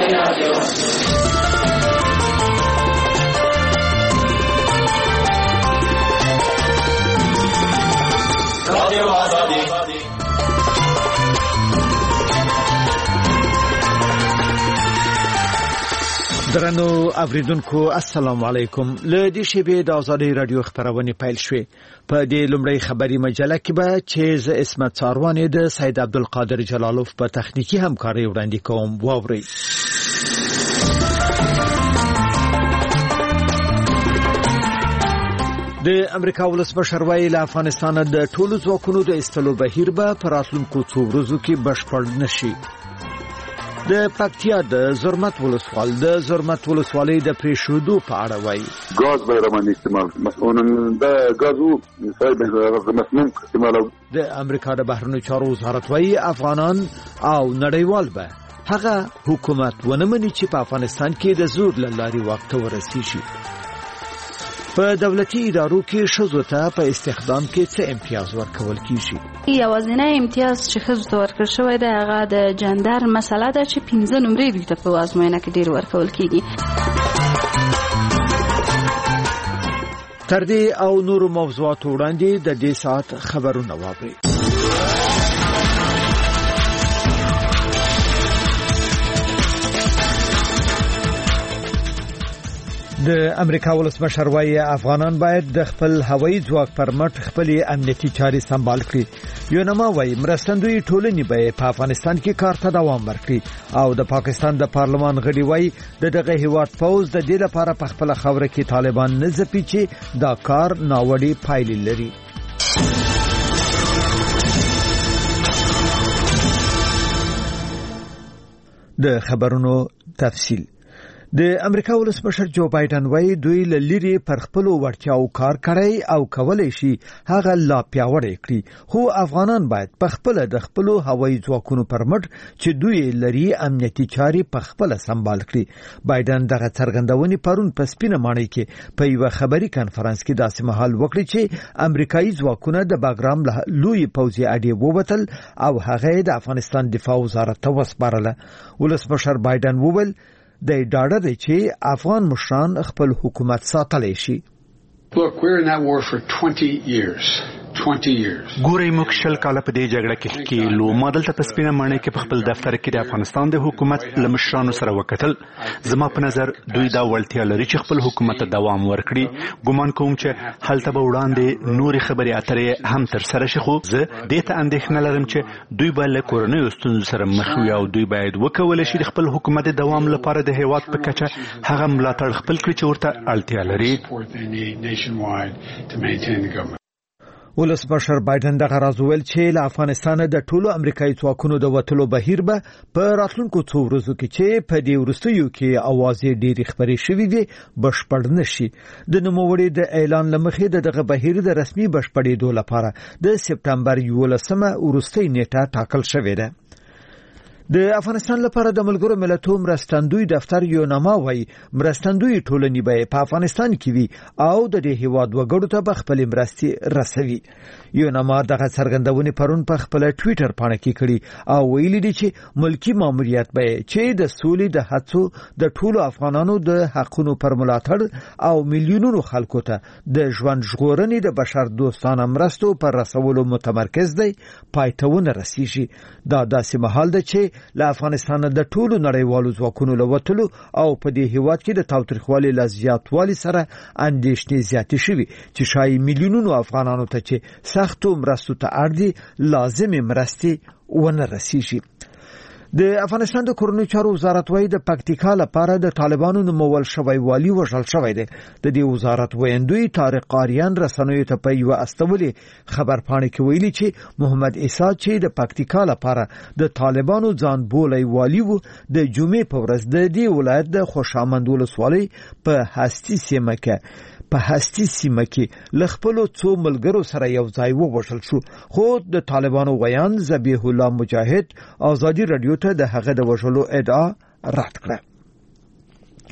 درنو اوریدونکو السلام علیکم. له دې شیبې د آزادۍ رادیو خبرونه پیل شوې. په دې لومړی خبري مجله کې به چې اسمت څاروانې د سید عبدالقادر جلالوف په تخنیکی همکاري وړاندې کوم واوري. د امریکا ولسمشر وایي له افغانستان د ټولو ځواکونو د ایستلو بهیر به په راتلونکو څو ورځو کې بشپړ نشي. د پکتیا د زرمت ولسوالۍ د پریښودو په اړه وایي غاز به روان استعمال مسؤلون د غازو صاحب مسموم استعمال. د امریکا د بهرنیو چارو وزارت وایي افغانان او نړیوال به هغه حکومت ونمني چې په افغانستان کې د زور لاري واک ته ورسیږي. په دولتي ادارو کې ښځو ته په استخدام کې څه امتیاز ورکول کیږي؟ یوازینی امتیاز چې ښځو ته ورکړل شوی دی هغه د جندر مسله ده چې 15 نمرې دوی ته په ازموینه کې ډیر ورکول کیږي. تر دې او نورو موضوعاتو وړاندې د دې ساعت خبرونه واورئ. د امریکا ولسمشر وایي افغانان باید د خپل هوایي ځواک پر مټ خپل امنیتي چارې سمبال کړي. یونما وایي مرستندوی ټولنې به په افغانستان کې کار ته دوام ورکړي او د پاکستان د پارلمان غړي وایي دغه هیواد پوز د دې لپاره په خپل خوره کې طالبان نه ځپي چې دا کار ناوړه پایلې لري. د خبرونو تفصیل. د امریکا ولسمشر جو بایدن وایي دوی لری پر خپل ورتیاو کار کوي او کولای شي هغه لا پیاوړی کړي، خو افغانان باید په خپل د خپل هوایي ځواکونو پر مټ چې دوی لري امنیتي چاري په خپل سمبال کړي. بایدن دغه څرګندونې پرون په سپینه ماڼۍ کې په یو خبري کانفرنس کې داسې مهال وکړي چې امریکایي ځواکونه د باګرام لوی پوځي اډې ووتل او هغه د افغانستان دفاع وزارت ته وسپارله. ولسمشر بایدن وویل د ډاډه دی چې افغان مشران خپل حکومت ساتلی شي. Look, we're in that war for 20 years. ګورې موږ شل کاله په دې جګړه کې کېلو ما دلته په سپینه ماڼۍ کې په خپل دفتر کې د افغانستان د حکومت له مشرانو سره وکتل. زما په نظر دوی دا وړتیا لري چې خپل حکومت ته دوام ورکړي. ګومان کوم چې هلته به وړاندې نورې خبرې اترې هم تر سره شي، خو زه دې ته اندېښنه لرم چې دوی به له کورنیو ستونزو سره مخ وي او دوی باید وکولی شي د خپل حکومت د دوام لپاره د هیواد په کچه هغه ملاتړ خپل کړي چې ورته اړتیا لري. ولسمشر بایدن دغه راز ویل چې له افغانستان د ټولو امریکایي ځواکونو د وټلو بهیر به په راتلونکو څو ورځو کې چې په دې وروستیو کې اوازې ډېرې خبرې شوې دي بشپړ نشي. د نوموړي د اعلان لمخې دغه بهیر د رسمي بشپړېدو لپاره د سپتمبر 11 وروستۍ نیټه ټاکل شوې ده. د افغانستان لپاره د ملګرو ملتونو مرستندوی دفتر یونما وایي مرستندوی ټولنې به په افغانستان کې وي او د دې هیواد وګړو ته به خپل مرستې رسوي. یونما دغه څرګندونې پرون په خپل ټویټر باندې کې کړي او ویلي دي چې ملکی ماموریت به چې د سولې د هڅو د ټولو افغانانو د حقونو پر ملاتړ او میلیونونو خلکو ته د ژوند ژغورنې د بشر دوستانه مرستو پر رسولو متمرکز دی پایتهونه رسیږي. دا داسې مهال ده چې له افغانستان د ټولو نړیوالو ځواکونو له وتلو او په دې هیواد کې د تاوتریخوالي له زیاتوالي سره اندېښنې زیاتې شوي چې شاید میلیونونو افغانانو ته چې سختو مرستو ته اړ دي لازمي مرستې ونه رسیږي. د افغانستان د کورنیو چارو وزارت وایي د پکتیکا لپاره د طالبانو نومول شوی والی وژل شوی دی. د دې وزارت ویندوی طارق آریان رسنیو ته په یو استولي خبر پاڼه کې ویلي چې محمد عیسی چې د پکتیکا لپاره د طالبانو ځان بولای والی وو د جمعې په ورځ د دې ولایت د خوشامند ولسوالۍ په هستی سیمه کې لخپلو څو ملګرو سره یو ځای ووژل شو، خو د طالبانو ویان ذبیح الله مجاهد ازادي رادیو ته د هغه د وژلو ادعا رد کړه.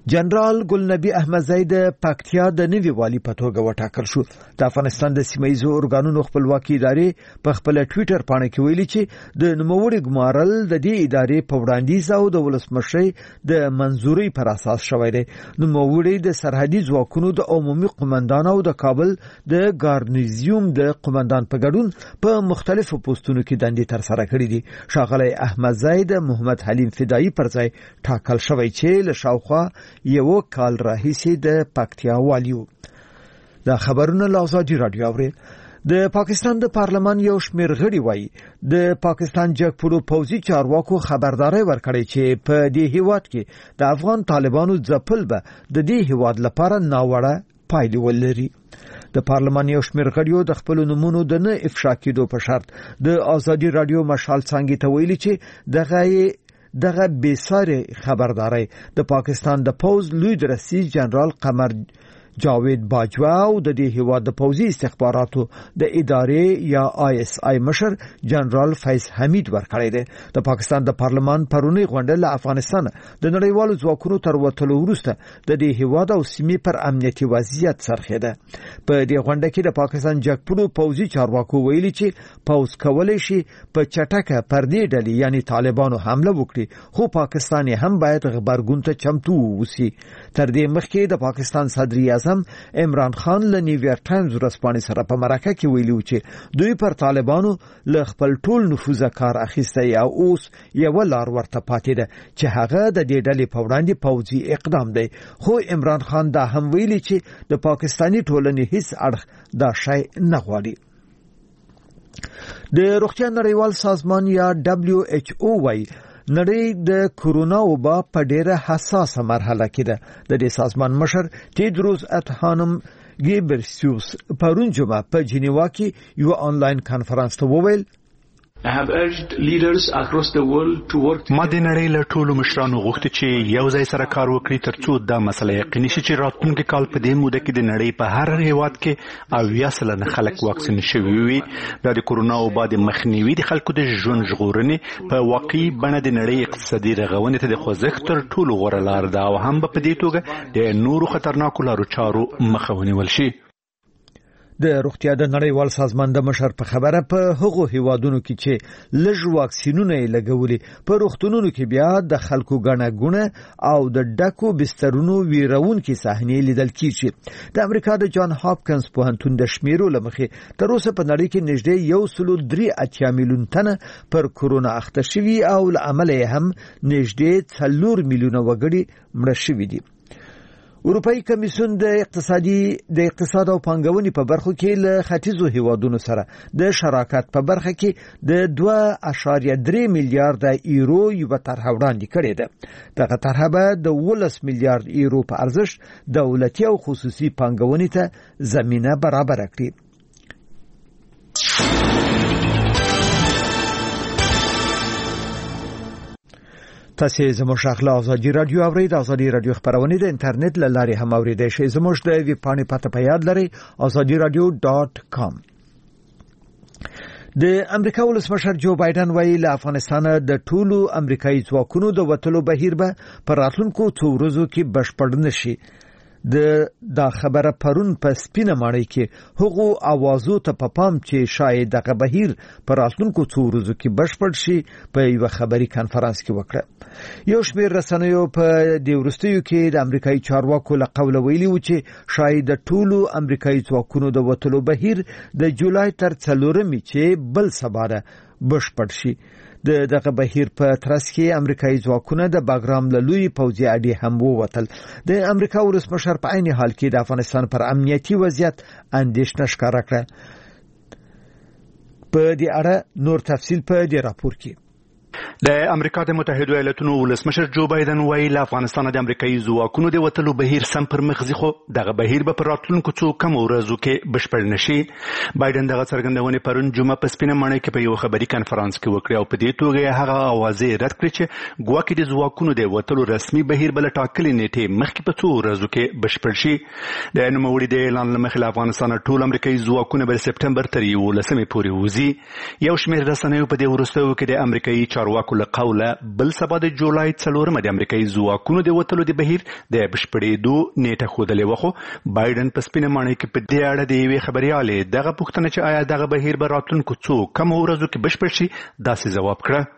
جنرال ګلنبي احمدزی د پکتیا د نوي والي په توګه وټاکل شو. د افغانستان د سیمه‌ییزو ارګانونو خپلواکي ادارې په خپل ټوئیټر پاڼه کې ویلي چې د نوموړي ګمارل د دې ادارې په وړاندیز او د ولسمشر د منځوري پر اساس شوی دی. نوموړي د سرحدي ځواکونو د عمومي قومندان او د کابل د ګارنیزیوم د قومندان په ګډون په مختلفو پوسټونو کې دندې تر سره کړې دي. ښاغلی احمدزی د محمد حلیم فدایی پر ځای ټاکل شوی چې له شاوخوا یو کال راهیسې د پکتیا والیو. دا خبرونه له ازادي رادیو اوري. د پاکستان د پارلمان یو شمېر غړي وایي د پاکستان جګپوړو پوځي چارواکو خبرداري ورکړې چې په دې هیواد کې د افغان طالبانو ځپل به د دې هیواد لپاره ناوړه پایلې ولري. د پارلمان یو شمېر غړیو د خپل نومونو د نه افشا کېدو په شرط د ازادي رادیو مشال څنګه ته ویلي چې دغه بیساره خبرداري د پاکستان د پوز لوی رئیس جنرال قمر جاوید باجوا او د دې هیواد د پوځي استخباراتو د ادارې یا ISI مشر جنرال فیض حمید ورکړی دی. د پاکستان د پارلمان پرونی غونډه له افغانستان د نړیوالو ځواکونو تر وتلو وروسته د دې هیواد او سیمې پر امنیتي وضعیت څرخیده. په دې غونډه کې د پاکستان جګپوړو پوځي چارواکو ویلي چې پوز کولای شي په چټکه پر دې ډلې یعنی طالبانو حمله وکړي، خو پاکستان هم باید غبرګون ته چمتو ووسی. تر دې مخکې د پاکستان صدر عمران خان له نیویارک ټایمز ورځپاڼې سره په مرکه کې ویلي چې دوی پر طالبانو له خپل ټول نفوذ کار اخیستی او اوس یو لار ورته پاتې ده چې هغه د دې ډلې په وړاندې پوځي اقدام دی. خو عمران خان دا هم ویلي چې د پاکستاني ټولنې هیڅ اړخ دا شی نه غواړي. د روغتیا نړیوال سازمان یا WHO وايي نړۍ د کورونا وبا په ډیره حساسه مرحله کې ده. د دې سازمان مشر تیدروس ادحانم ګیبرسیوس پرون جمعه په جنیوا کې یو آنلاین کانفرنس ته وویل I have urged leaders across the world to work. ما د نړۍ له ټولو مشرانو غوښتي چې یو ځای سره کار وکړي ترڅو دا مسله یقیني شي چې راتلونکي کال په دې موده کې د نړۍ په هر هیواد کې 80% خلک واکسین شوي وي. دا د کورونا وبا د مخنیوي د خلکو د ژوند ژغورنې په واقعي بڼه د نړۍ اقتصادي رغونې ته د خوځښت تر ټولو غوره لار ده او هم په دې توګه د نورو خطرناکو لارو چارو مخه ونیول شي. د روغتیا د نړیوال سازمان د مشر په خبره په هغو هیوادونو کې چې لږ واکسینونه یې لګولي په روغتونونو کې بیا د خلکو ګڼه ګوڼه او د ډکو بسترونو ویرونکې صحنې لیدل کیږي. د امریکا د جان هاپکینز پوهنتون د شمیرو له مخې تر اوسه په نړۍ کې نږدې 1.3 میلیون تنه پر کورونا اخته شوي او له امله هم نږدې 4 میلیونه وګړي مړه شوي دي. اروپאי کمیسیون د اقتصاد او پانګونې په برخو کې له ختیځو هیوادونو سره د شراکت په برخه کې د 2.3 میلیارډ یورو یو طرح وړاندې کړې ده. دغه طرح به د 10 میلیارډ یورو په ارزښت دولتي او خصوصي پانګونې ته زمینه برابر کړي. تاسو زموږ شاخله ازادي رادیو اورئ. د ازادي رادیو خبرونه د انټرنیټ له لارې هم اوریدئ شئ. زموږ د ویب پاڼې پته په یاد لرئ azadiradio.com. د امریکا ولسمشر جو بایدن وایي له افغانستان د ټولو امریکایي ځواکونو د وټلو بهیر به پر راتلونکو څو ورځو کې بشپړ نشي. دا خبره پرون په سپینه ماڼۍ کې هغو اوازو ته په پام چې شاید دغه بهیر پر راتلونکو څو ورځو کې بشپړ شي په یو خبري کانفرنس کې وکړه. یو شمېر رسنیو په دې وروستیو کې د امریکایي چارواکو له قوله ویلي و چې شاید د ټولو امریکایي ځواکونو د وټلو بهیر د جولای تر 4 چې بل سبا بشپړ شي. دغه بهیر په ترڅ کې امریکایي ځواکونه د باګرام له لوی پوځي اډې هم ووتل. د امریکا ولسمشر په عین حال کې د افغانستان پر امنیتي وضعیت اندېښنه ښکاره کړه. په دې اړه نور تفصیل په دې راپور کې. د امریکا د متحده ایالاتونو ولسمشر جو بایدن وایي له افغانستان د امریکایي ځواکونو د وټلو بهیر سم پر مخ ځي، خو دغه بهیر به پر راتلونکو څو کم ورځو کې بشپړ نشي. بایدن دغه څرګندونه پرون جمعه په سپینه ماڼۍ کې په یو خبري کانفرنس کې وکړه او په دې توګه هغه اوازې رد کړې چې ګواکې د ځواکونو د وټلو رسمي بهیر بل ټاکلې نیټه مخکې په څو ورځو کې بشپړ شي. د نوموړي د اعلان لمخې افغانستان ټول امریکایي ځواکونه په سپټمبر تر 11 پورې وځي. یو شمېر رسنیو په دې وروستیو کې د امریکایي چارواکو له قوله بل سبا د جولای 4 د امریکایي ځواکونو د وتلو د بهیر د بشپړېدو نیټه ښودلې وه، خو بایدن په سپینه ماڼۍ کې په دې اړه د یوې خبریالې دغه پوښتنه چې آیا دغه بهیر به راتلونکو څو کمو ورځو کې بشپړ شي داسې ځواب کړه.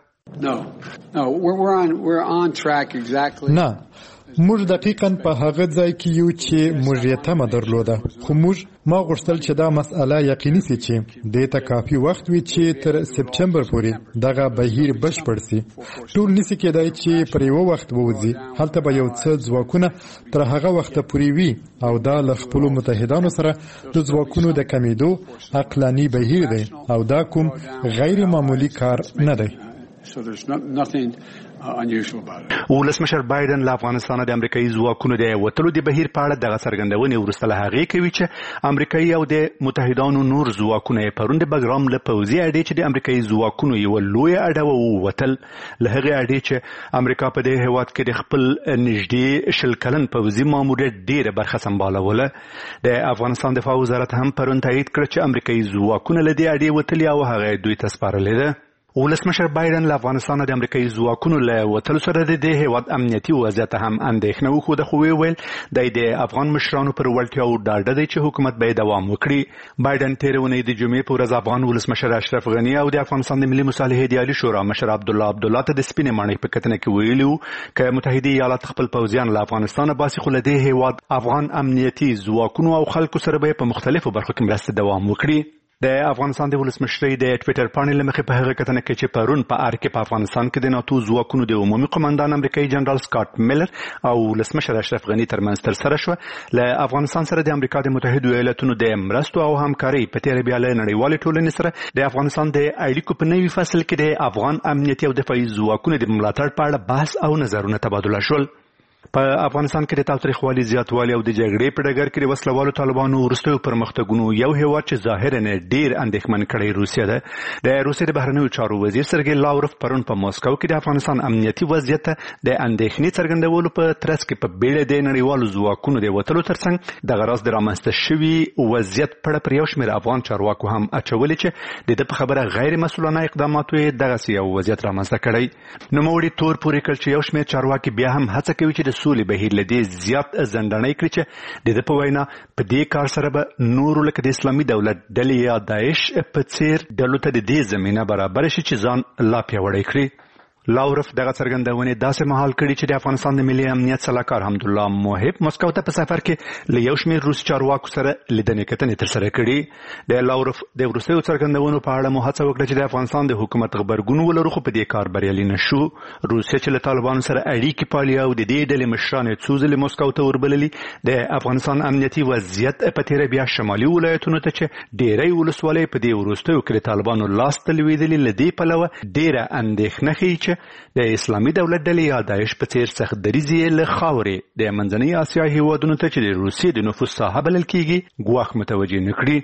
نه، موږ دقیقاً په هغه ځای کې یو چې موږ یې تمه درلوده، خو ما غوښتل چې دا مسأله یقیني سي چې دې ته کافي وخت وي چې تر سپټمبر پورې دغه بهیر بشپړ سي. ټول نسي کېدای چې پر یو وخت ووځي، هلته به یو څه ځواکونه تر هغه وخت پورې وي او دا له خپلو متحدانو سره د ځواکونو د کمیدو عقلاني بهیر دی او دا کوم غیر معمولی کار نه دی. So there's nothing unusual about it. ولسمشر بایدن له افغانستان د امریکایي ځواکونو د وتلو د بهیر په اړه دغه څرګندونې وروسته له هغې کوي چې امریکایي او د متحدانو نور ځواکونه یې پرون د بګرام له پوځي اډې چې د امریکایي ځواکونو یوه لویه اډه ووتل، له هغې اډې چې امریکا په دې هېواد کې د خپل نږدې 20 کلن پوځي ماموریت ډېره برخه سمبالوله. د افغانستان دفاع وزارت هم پرون تایید کړ چې امریکایي ځواکونه له دې اډې وتلي او هغه دوی ته سپارلې ده. ولسمشر بایدن له افغانستان د امریکایي ځواکونو له وتلو سره د دې هېواد امنیتي وضعیت هم اندېښنه وښوده، خو ویل دی د افغان مشرانو پر وړتیاو ډاډه دی چې حکومت به یې دوام وکړي. بایدن تېره اونۍ د جمعې په ورځ افغان ولسمشر اشرف غني او د افغانستان د ملي مصالحې د عالي شورا مشر عبدالله ته د سپینې ماڼۍ په کتنه کې ویلي وو که متحده ایالات خپل پوځیان له افغانستانه باسي، خو له دې هېواد افغان امنیتي ځواکونو او خلکو سره به په مختلفو برخو کې مرسته دوام وکړي. د افغانستان د ولسمشرۍ د ټویټر پاڼې له مخې په هغه کتنه کې چې پرون په ار کې په افغانستان کې د ناتو ځواکونو د عمومي قماندان امریکایي جنرال سکاټ میلر او ولسمشر اشرف غني ترمنځ ترسره شوه. له افغانستان سره د امریکا د متحدو ایالاتونو د مرستو او همکارۍ په تېره بیا له نړیوالې ټولنې سره د افغانستان د اړیکو په نوي فصل کې د افغان امنیتي او دفاعي ځواکونو د ملاتړ په اړه بحث او نظرونه تبادله شول. په افغانستان کې د تاوتریخوالي زیاتوالی او د جګړې په ډګر کې د وسلوالو طالبانو وروستیو پرمختګونو یو هېواد چې ظاهراً ډېر اندېښمن کړی روسیه ده. د روسیې د بهرنیو چارو وزیر سرګی لاوروف پرون په موسکو کې د افغانستان امنیتي وضعیت ته د اندېښنې څرګندولو په ترڅ کې په بیړه د نړیوالو ځواکونو د وتلو ترڅنګ دغه راز د رامنځته شوي وضعیت په اړه پر یو شمېر افغان چارواکو هم اچولې چې د ده په خبره غیر مسؤلانه اقداماتو یې دغسې یو وضعیت رامنځته کړی. نوموړي تور پورې کړ چې یو شمېر چارواکي بیا هم هڅه کوي چې د سولې بهیر له دې زیات ځنډنی کړي چې د ده په وینا په دې کار سره به نورو لکه د اسلامي دولت ډلې یا داعش په څېر ډلو ته د دې زمینه برابره شي چې ځان لا پیاوړی کړي. لاوروف دغه څرګندونې داسې مهال کړي چې د افغانستان د ملي امنیت سلاکار حمدالله موحب موسکو ته په سفر کې له یو شمېر روسي چارواکو سره لیدنې کتنې ترسره کړي. د لاوروف د وروستیو څرګندونو په اړه مو هڅه وکړه چې د افغانستان د حکومت غبرګون ولرو، خو په دې کار بریالي نه شو. روسیه چې له طالبانو سره اړیکې پالي او د دې ډلې مشران یې څو ځلې موسکو ته وربللي، د افغانستان امنیتي وضعیت په تېره بیا شمالي ولایتونو ته چې ډېری ولسوالۍ په دې وروستیو کې د طالبانو لاس ته لوېدلي، له دې پلوه ډېره اندېښنه ښیي چې د اسلامي دولت ډلې یا داعش په څېر سخت دریځ یې له خاورې د منځنۍ اسیا هېوادونو ته چې د روسیې د نفوذ ساحه بلل کېږي ګواښ متوجه نه کړي.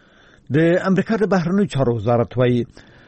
د امریکا د بهرنیو چارو وزارت وایي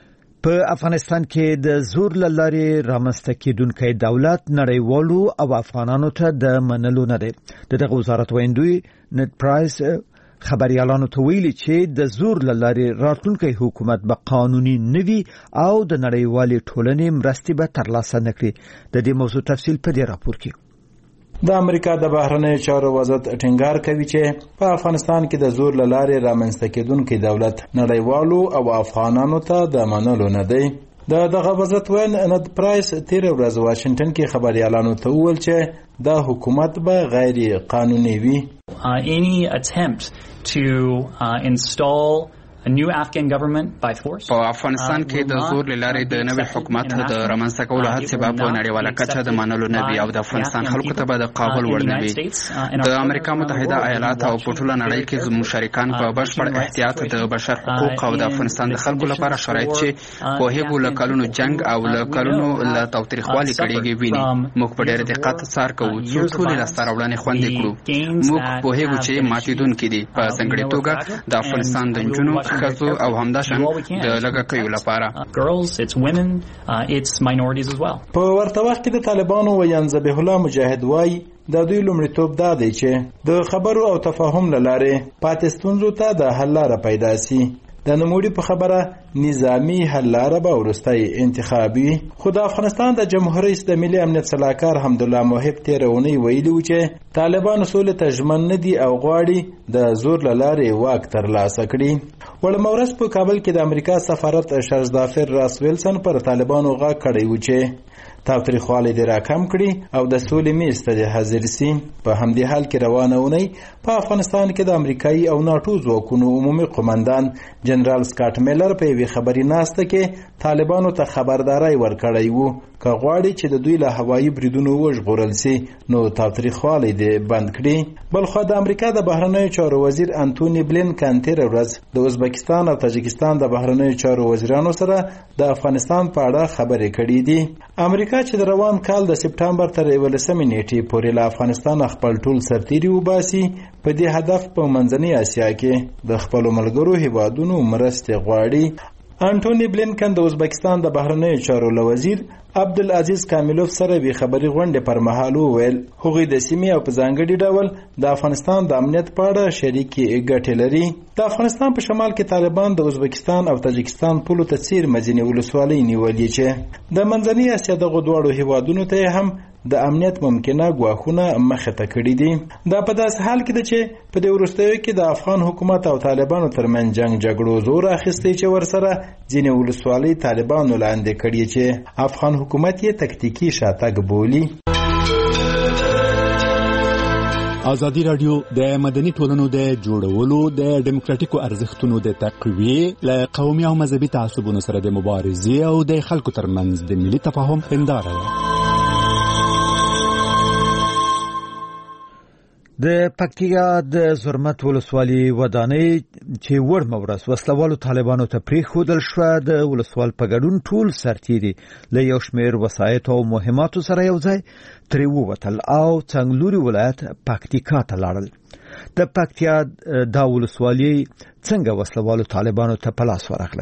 په افغانستان کې د زور له لارې رامنځته کېدونکی دولت نړیوالو او افغانانو ته د منلو نه دی. دغه وزارت ویندوی نت پرایس خبريالانو ته ویلي چې د زور له لارې راتلونکی حکومت به قانوني نوي او د نړیوالې ټولنې مرستې به ترلاسه نه کړي. د دې موضوع تفصیل په دې راپور کې. د امریکا د بهرنیو چارو وزارت ټینګار کوي چې په افغانستان کې د زور له لارې رامنځته کېدونکی دولت نړیوالو او افغانانو ته د منلو نه دی. دغه وزارت وین نت پرایس تیر ورځ واشنگټن کې خبريالانو ته وویل چې دا حکومت به غیر قانوني وي. Any attempt to install a new Afghan government by force. په افغانستان کې د زور لارې د نوي حکومت د رامنځته کولو هڅې به په نړیواله کچه د منلو نه وي او د افغانستان خلکو ته به د قابل وړ نه وي. د امریکا متحده ایالات او په ټوله نړۍ کې زموږ شریکان په بشپړ احتیاط د بشر حقوق او د افغانستان د خلکو لپاره شرایط چې پوهیږو له کلونو جنگ او له کلونو له تاوتریخوالي کړيږي ویني. موږ په ډېر دقت څار کوو چې ټول لاسته راوړنې خوندي کړو. موږ پوهیږو چې ماتیدونکي دي په ځانګړي توګه د افغانستان د نجونو ښځو او همداشان د لږکیو لپاره. په ورته وخت کې د طالبانو ویان ذبیح الله مجاهد وایي د دوی لومړیتوب دا دی چې د خبرو او تفاهم له لارې پاتې ستونزو ته د حل لاره پیدا سي. د نوموړي په خبره نظامی حل لاره به وروستی انتخابي. خو د افغانستان د جمهور رئیس د ملي امنیت سلاکار حمدالله محب تېره اونۍ ویلي و چې طالبان سولې ته ژمن نه دي او غواړي د زور له لارې واک ترلاسه کړي. وړمه ورځ په کابل کې د امریکا سفارت شرزدافر راس ویلسن پر طالبانو غږ کړی و چې تاوتریخوالی دې راکم کړي او د سولې میز ته دې حاضر سي. په همدې حال کې روانه اونۍ په افغانستان کې د امریکایي او ناټو ځواکونو عمومي قومندان جنرال سکاټ میلر په یوې خبري ناسته کې طالبانو ته خبرداری ورکړی و که غواړي چې د دوی له هوایي بریدونو وژغورل سي نو تاوتریخوالی دې بند کړي. بلخوا د امریکا د بهرنیو چارو وزیر انټونی بلینکن تېره ورځ د ازبکستان او تاجکستان د بهرنیو چارو وزیرانو سره د افغانستان په اړه خبرې کړې دي. امریکا چې د روان کال د سپټمبر تر 11 نیټې پورې له افغانستان خپل ټول سرتیري وباسي په دې هدف په منځنۍ اسیا کې د خپلو ملګرو هیوادونو مرستې غواړي. انټونی بلینکن د ازبکستان د بهرنیو چارو له وزیر عبدالعزیز کامیلوف سره وی خبري غونډې پر مهال وویل هغوی د سیمې او په ځانګړي ډول د افغانستان د امنیت په اړه شریکې ګټې لري. د افغانستان په شمال کې طالبان د ازبکستان او تاجکستان پولو ته څیر مدینې ولسوالۍ نیولې چې د منځنۍ اسیا دغو دواړو هیوادونو ته هم د امنیت ممکنه ګواښونه مخه ته کړي دي. دا په داس حال کې ده چې په دې وروستیو کې د افغان حکومت او طالبانو ترمنځ جګړو زور اخیستی چې ورسره ځینې ولسوالۍ طالبانو لاندې کړي چې افغان حکومت یې تکتیکي شاتګ بولي. ازادي رادیو د مدني ټولنو د جوړولو د ډیموکراټیکو ارزښتونو د تقویه له قومي او مذهبي تعصبونو سره د مبارزې او د خلکو ترمنځ د ملي تفاهم هنداره ده. د پکتیا د زرمت ولسوالۍ ودانۍ چې وړمه ورځ وسلوالو طالبانو ته پرېښودل شوه د ولسوال په ګډون ټول سرتیري له یو شمېر وسایطو او مهماتو سره یو ځای ترې ووتل او څنګلوري ولایت پکتیکا ته لاړل. د پکتیا دا ولسوالۍ څنګه وسلوالو طالبانو ته په لاس ورغله؟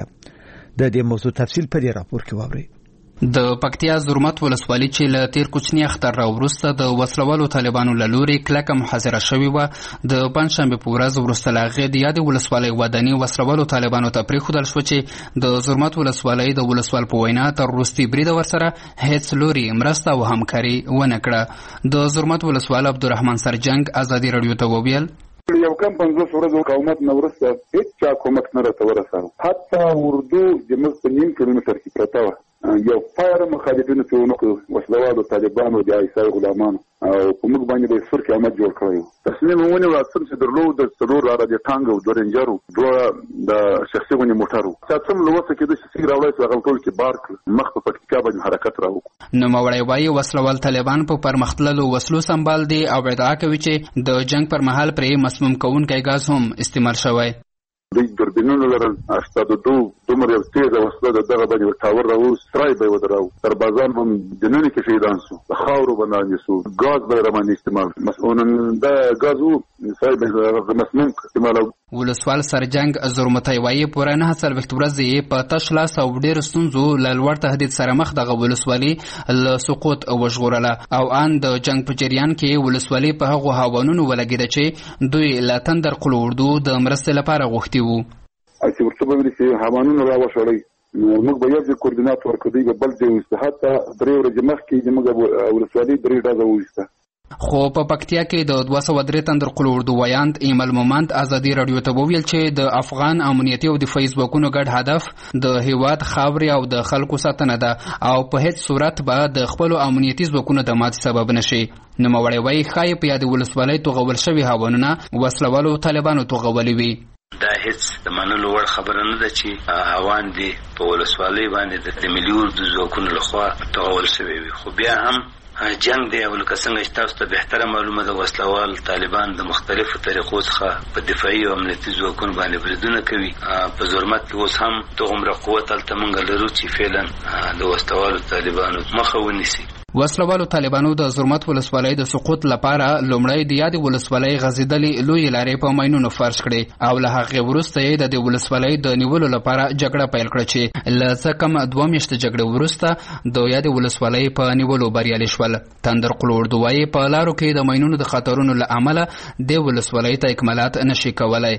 د دې موضوع تفصیل په دې راپور کې واورئ. د پکتیا زرمت ولسوالۍ چې له تیر کوچني اختر راوروسته د وسلوالو طالبانو له لوري کلکه محاصره شوې وه، د پنجشنبې په ورځ وروسته له هغې د یادې ولسوالۍ ودانۍ وسلوالو طالبانو ته پرېښودل شوه چې د زرمت ولسوالۍ د ولسوال په وینا تر وروستي بریده ورسره هیڅ لوري مرسته او همکاري ونه کړه. د زرمت ولسوال عبدالرحمن سرجنګ ازادي راډیو ته وویل یو کم 50 ورځو قومت نه ورسته هیڅ چا کومک نه راته ورساوه. حتی اردو زموږ په 9 کیلومتر کې پرته وه. یو فایر مخالفینو چې ونکړو وسلوالو طالبانو د عیسی غلامان او په موږ باندې د سر قیامت جوړ کړی و. تصمیم ونیو اصل چې درلود د څلور عربي ټانګ او د رنجرو دوه د شخصي ونې موټرو چې څوم لوڅه کېده چې سیر راوړی چې هغه ټول کې بار کړ مخ په پکتیکا باندې حرکت راوکړو. نوموړی وایي وسلوال طالبان په پرمختللو وسلو سمبال دي او ادعا کوي چې د جنگ پر مهال پرې مسموم کوونکی ګاز هم استعمال شوی. دوی دوربینونه لرل، 82 دومره یو تیزه وسله د دغه باندې ورټاور راوست، سرای به یې ودراو، سربازان هم دننه کې شهیدان سو، د خاورو باندې سو، ګاز به یې راباندې استعمال مسؤلن دا ګاز و صاحب مسموم استعمال. ولسوال سرجنګ زرمتای وایي پوره 9 ورځې په تش لاس او ډېر ستونزو له لوړ تهدید سره مخ دغه ولسوالي له سقوط وژغورله او ان د جنگ په جریان کې ولسوالي په هغو هاوانونو ولګېده چې دوی له تندر قلو اردو د مرستې لپاره غوښتي وو. چې ورته به ویل چې هاوانونه راوشړئ موږ به یو ځای کوردینات ورکړو بل ځای وایسته. حتی 3 ورځې مخکې زموږ ولسوالي 3 ډزه وویسته. خو په پکتیا کې د 203 تندر قلو اردو ویاند ایمل مومند ازادي راډیو ته وویل چې د افغان امنیتي او دفاعي ځواکونو ګډ هدف د هیواد خاورې او د خلکو ساتنه ده او په هیڅ صورت به د خپلو امنیتي ځواکونو د ماتې سبب نشي. نوموړی وایي ښایي په یادې ولسوالۍ توغول شوي هاوانونه وسلوالو طالبانو توغولي وي. دا هیڅ د منلو وړ خبره نه ده چې هاوان دي په ولسوالۍ باندې د ملي اردو ځواکونو لخوا توغول شوي وي. خو بیا هم جنگ دی او لکه څنګه چې تاسو ته بهتره معلومه ده وسلوال طالبان د مختلفو طریقو څخه په دفاعي او امنیتي ځواکونو باندې بریدونه کوي. په زرمت کې اوس هم دغومره قوت هلته موږ لرو چې فعلا د وسلوالو طالبانو مخه ونیسي. وسلوالو طالبانو د زرمت ولسوالۍ د سقوط لپاره لومړی د یادې ولسوالۍ غځېدلې لویې لارې په ماینونو فرش کړې او له هغې وروسته یې د دې ولسوالۍ د نیولو لپاره جګړه پیل کړه چې له څه کم 2 میاشتې جګړې وروسته د یادې ولسوالۍ په نیولو بریالي شول. تندر قلو اردو وایي په لارو کې د ماینونو د خطرونو له امله دې ولسوالۍ ته اکمالات نشي کولی.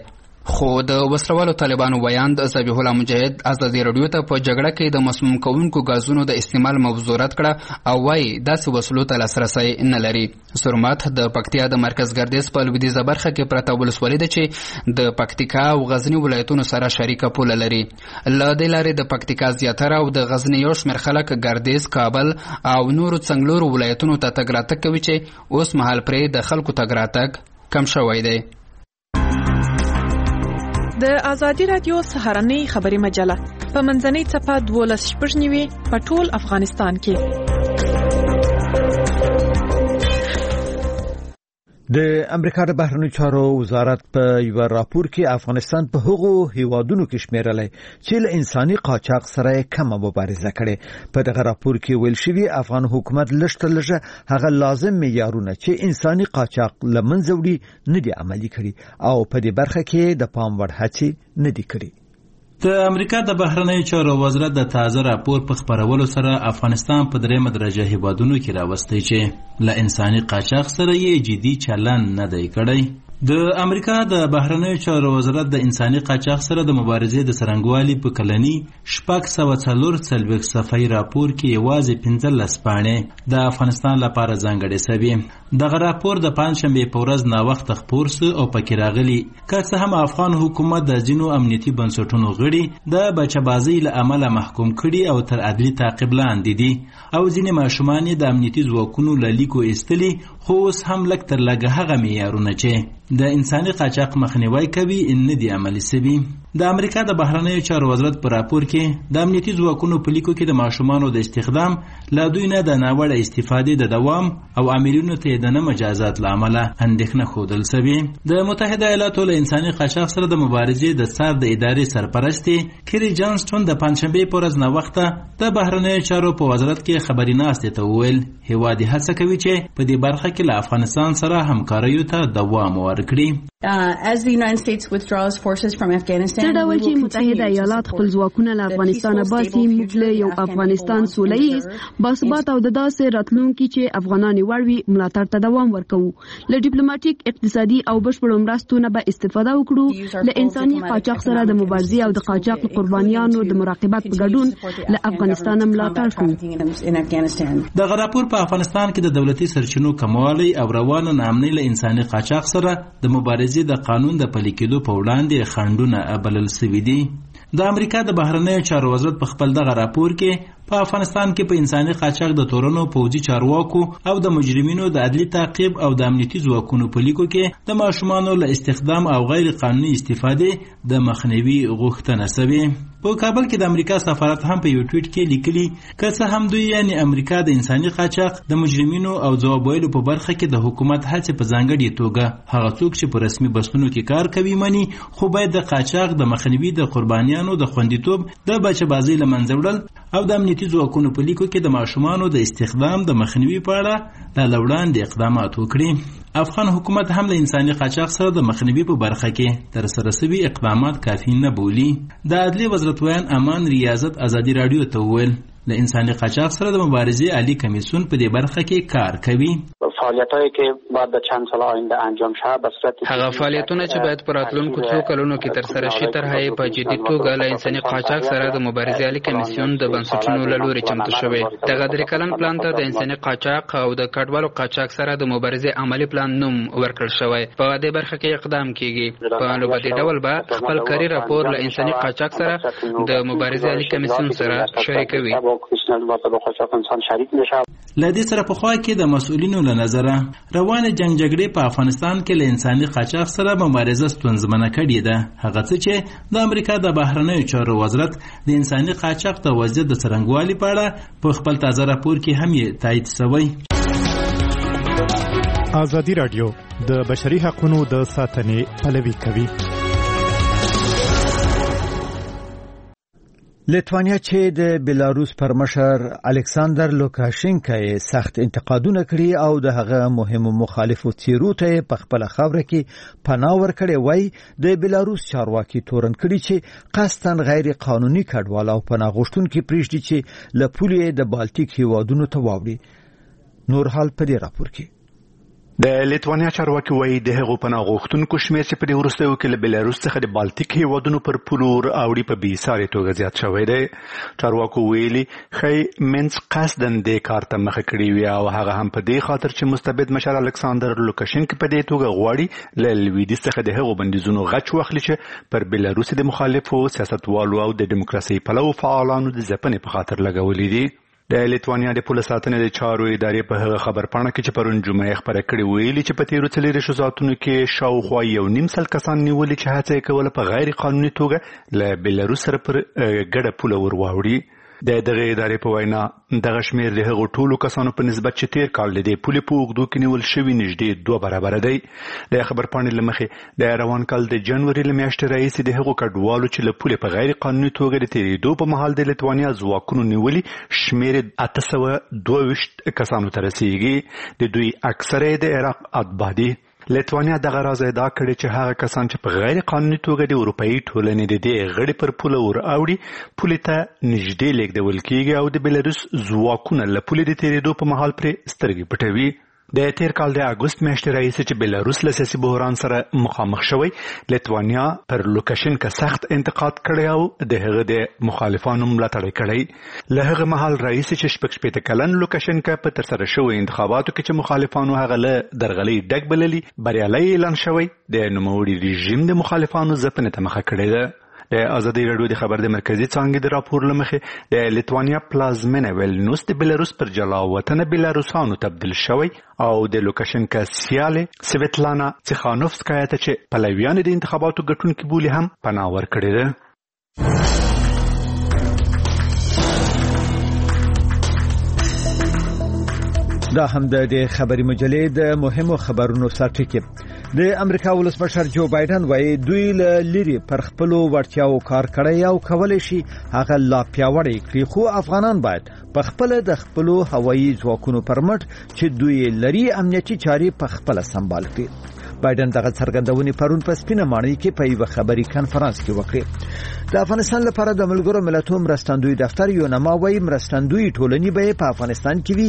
خو د وسلوالو طالبانو ویاند ذبیح الله مجاهد ازادي رادیو ته په جګړه کې د مسموم کوونکو غازونو د استعمال موضوع رد کړه او وايي داسې وسلو ته لاسرسی نه لري. سرمات د پکتیا د مرکز ګردیز په لویدیځه برخه کې پرته ولسوالي ده چې د پکتیکا او غزنی ولایتونو سره شریکه پوله لري. له دې لارې د پکتیکا زیاتره او د غزنی یو شمېر خلک ګردیز، کابل او نورو څنګلورو ولایتونو ته تګ راتګ کوي چې اوس مهال پرې د خلکو تګ راتګ کم شوی دی. د ازادي رادیو سهارنۍ خبري مجله په منځنۍ څپه 12:09 په ټول افغانستان کې. د امریکا د بهرنیو چارو وزارت په یو راپور کې افغانستان په هغو هیوادونو کې شمیرلای چې له انساني قاچاق سره کومه مبارزه کړې. په دغه راپور کې ویل شوی افغان حکومت لږ هغه لازم معیارونه چې انساني قاچاق لمنځه وړي نه دي عملي کړي او په دې برخه کې د پام وړ هڅې نه دي کړي. د امریکا د بهرنیو چارو وزارت د تازه راپور په خبرولو سره افغانستان په دریمه درجه هیوادونو کې راوستی چې له انساني قاچاق سره یې جدي چلن نه دی کړی. د امریکا د بهرنیو چارو وزارت د انساني قاچاق سره د مبارزې د څرنګوالي په کلني 644 صفحې راپور کې یوازې 15 پاڼې د افغانستان لپاره ځانګړې شوې. دغه راپور د پنځشنبه په ورځ نا وخت خپور سو او پکې راغلي که څه هم افغان حکومت د ځینو امنیتي بنسټونو غړي د بچبازي له عمله محکوم کړي او تر عدلي تعقیب لاندې دي او ځینې ماشومان د امنیتي ځواکونو له لیکو ایستلي، خو اوس هم لږ تر لږه هغه معیارونه چې د انساني قاچاق مخنیوي کوي نه دي عملي شوي. د امریکا د بهرنیو چارو وزارت په راپور کې د امنیتي ځواکونو په لیکو کې د ماشومانو د استخدام له دوی نه د ناوړه استفادې د دوام او عاملینو ته د نه مجازات له امله اندېښنه ښودل شوې. د متحده ایالاتو له انساني قاچاق سره د مبارزې د څار د ادارې سرپرستې کیری جانسټون د پنځشنبې په ورځ ناوخته د بهرنیو چارو په وزارت کې خبري ناستې ته وویل هیواد هڅه کوي چې په دې برخه کې له افغانستان سره همکاریو ته دوام ورکړي. As the United States withdraws forces from Afghanistan, څه چې متحده ایالات خپل ځواکونه له افغانستانه باسي، موږ له یو افغانستان سولیز باثبات او د داسې راتلونکي چې افغانان وړوي ملاتړ ته دوام ورکوو. له ډیپلوماټیک، اقتصادي او بشپړو مرستو نه به استفاده وکړو. له انساني قاچاق سره د مبارزې او د قاچاق قربانیانو د مراقبت په ګډون له افغانستان ملاتړ کوو. دغه راپور په افغانستان کې د دولتي سرچینو کموالی او روانه ناامنۍ له انساني قاچاق سره د مبارزې د قانون د پلي کېدو په وړاندې خنډونه بلل شوي دي. د امریکا د بهرنیو چارو وزارت په خپل دغه راپور کې په افغانستان کې په انساني قاچاق د تورنو، پوځي چارواکو او د مجرمینو د عدلي تعقیب او د امنیتي ځواکونو په لیکو کې د ماشومانو له استخدام او غیر قانوني استفادې د مخنیوي غوښتنه شوې. په کابل کې د امریکا سفارت هم په یو ټویټ کې لیکلي که څه هم دوی یعنی امریکا د انساني قاچاق د مجرمینو او ځواب ویلو په برخه کې د حکومت هڅې په ځانګړې توګه هغه څوک چې په رسمي بسونو کې کار کوي مني، خو باید د قاچاق د مخنیوي، د قربانیانو د خوندیتوب، د بچه‌بازۍ له منځه وړل او د امنیتي ځواکونو په لیکو کې د ماشومانو د استخدام د مخنیوي په اړه له وړاندې اقدامات وکړي. افغان حکومت هم له انساني قاچاق سره د مخنیوي په برخه کې تر سره شوي اقدامات کافي نه بولي. د عدلي وزارت ویان امان ریاضت ازادي رادیو ته وویل له انساني قاچاق سره د مبارزې عالی کمیسیون په دې برخه کې کار کوي. فعالیتایی که باید در چند سال آینده انجام شود به صورت هغه فعالیتونه چې باید په راتلونکو څو کلونو کې تر سره شي طرح یې په جدي توګه له انساني قاچاق سره د مبارزې عالی کمیسیون د بنسټونو له لوري چمتو شوی. دغه درې کلن پلان ته د انساني قاچاق او د کډوالو قاچاق سره د مبارزې عملی پلان نوم ورکړل شوی. په دې برخه کې اقدام کیږي. په لوبدي ډول به خپل کاري راپور له انساني قاچاق سره د مبارزې عالی کمیسیون سره شریکوي. لدې سره په خوا کې د مسؤلینو له نظره روانه جنگ جګړې په افغانستان کې له انساني قاچاق سره مبارزه ستونزمنه کړې ده. هغه څه چې د امریکا د بهرنیو چارو وزارت د انساني قاچاق د وضعیت د څرنګوالي په اړه په خپل تازه راپور کې هم یې تایید شوی. ازادي رادیو د بشري حقوقو د ساتنې پلوي کوي. لیتوانیا چې د بیلاروس پرمشر الکساندر لوکاشینکا سخت انتقادونه کړي او د هغه مهمو مخالفو څیرو ته په خپل خاوره کې پناه ورکړي، وای د بیلاروس چارواکي تورن کړي چې قصداً غیر قانوني کډوال او پناه غوښتونکي پریږدي چې له پولې د بالټیک هیوادونو ته واوړي. نور حال په دې راپور کې د لیتوانیا چارواکي وایي د هغو پناه غوښتونکو شمېر چې په دې وروستیو کې له بیلاروس څخه د بالتیک هیوادونو پر پولو اوړي په بېسارې توګه زیات شوی دی. چارواکو ویلي ښایي مینس قصداً دې کار ته مخه کړې وي او هغه هم په دې خاطر چې مستبد مشر الکساندر لوکاشنکي په دې توګه غواړي له لویدیځ څخه د هغو بندیزونو غچ واخلي چې پر بیلاروس د مخالفو سیاستوالو او د ډیموکراسۍ پلوو فعالانو د ځپنې په خاطر لګولي دي. د لیتوانیا د پوله ساتنې د چارو ادارې په هغه خبرپاڼه کې چې پرون جمعه خبره کړې ویلي چې په تیرو 4 ساعتونو کې شاوخوا 1.5 سل کسان نیولي چې هڅه یې کوله په غیر قانوني توګه له بیلاروس سره پر ګډه پوله ور واوړي. د دغه ادارې په وینا دغه شمېر د هغو ټولو کسانو په نسبت چې تیر کال د دې پولې په اوږدو کې نیول شوي نږدې 2 برابره دی. د خبرپاڼې له مخې د روان کال د جنوري له میاشتې راهیسې د هغو کډوالو چې له پولې په غیر قانوني توګه د تېرېدو په مهال د لیتوانیا ځواکونو نیولي شمېر 822 کسانو ته رسیږي. د دوی اکثره د عراق اتباع دي. لیتوانیا دغه راز ادعا کړې چې هغه کسان چې په غیر قانوني توګه د اروپایي ټولنې د دې غړي پر پوله ور اوړي پولې ته نږدې لیږدول کیږي او د بیلاروس ځواکونه له پولې د تېرېدو په مهال پرې سترګې پټوي. د تیر کال د اګوست میاشتې راهیسې چې بیلاروس له سیاسي بحران سره مخامخ شوی لیتوانیا پر لوکاشنکا سخت انتقاد کړی او د هغه د مخالفانو ملاتړ کړی. له هغه مهال راهیسې چې 16 کلن لوکاشنکا په ترسره شوی انتخاباتو کې چې مخالفانو هغه له درغلۍ ډک بللي بریالی اعلان شوی د نوموړي رژیم د مخالفانو ځپنې ته مخه کړې ده. د ازادي راډیو د خبر د مرکزی څانګې د راپور لمخې د لیتوانیا پلازمینه ویلنوس د بیلاروس پر جلا وطن بیلاروسانو تبدیل شوی او د لوکاشنکا سیاله سویتلانا تیخانوفسکایا ته چې پلویان د انتخاباتو ګټونکي بولي هم پناه ورکړې ده. دا هم د خبري مجلې د مهمو خبرونو سرټکی. د امریکا ولسمشر جو بایدن وایي دوی لری پر خپل ورتیاو کار کړی او کولای شي هغه لا پیاوړی کړي خو افغانان باید په خپل د خپل هوایي ځواکونو پر مټ چې دوی لري امنیتي چاري په خپل سمبال کړي. بایدن دغه څرګندونې پرون په سپینه ماڼۍ کې په یو خبري کانفرنس کې وکړه. د افغانستان لپاره د ملګرو ملتونو مرستندوی دفتر یو نامه وایي مرستندوی ټولنې به په افغانستان کې